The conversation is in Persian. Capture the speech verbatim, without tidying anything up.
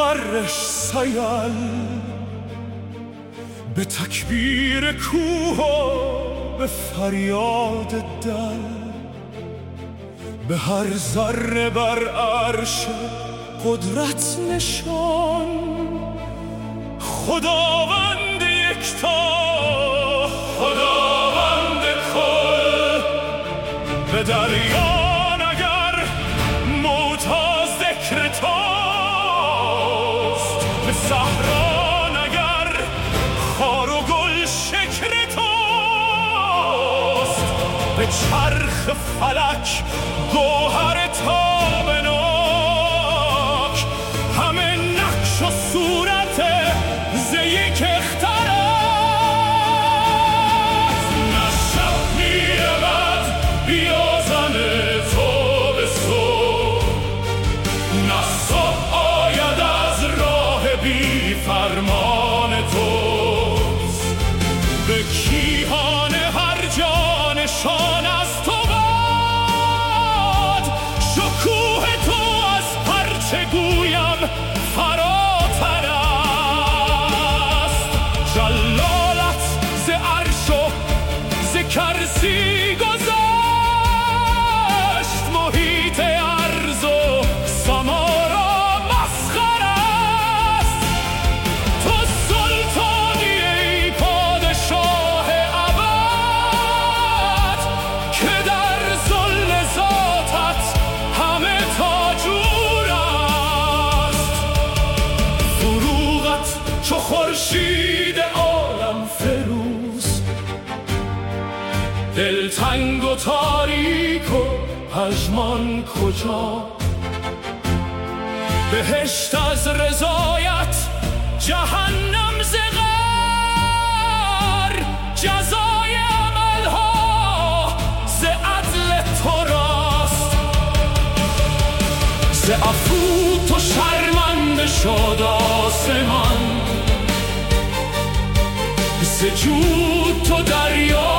زرش سیل، به تکبیر کوه و به فریاد دل، به هر ذره بر عرش قدرت نشان. خداوند یکتا، خداوند کل، به دریان اگر موج ها ذکر توست، به صحرا اگر خار و گل شکر توست، به چرخ فلک گوهر تابناک، همه نقش و صورت ز یک اختر است. نه شب میرود بیازمه تو به صبح، نه صبح آید از راه بی فرمان توست. به کیهان هر جانشان از تو باد، شکوه تو از هرچه گویم فراتر است. جلالت ز عرش و ز کرسی گذشت، محیط ارض و سما را مسخر است. تو سلطانی ای پادشاه ابد، که در ذل ذاتت همه تاجور است. فروغت چو خورشید عالم فروز، دلتنگ و تاریک و پژمان کجا؟ بهشت از رضایت، جهنم ز غر، جزای عملها ز عدل تو راست. ز عفو تو شرمنده شد آسمان، ز جود تو دریا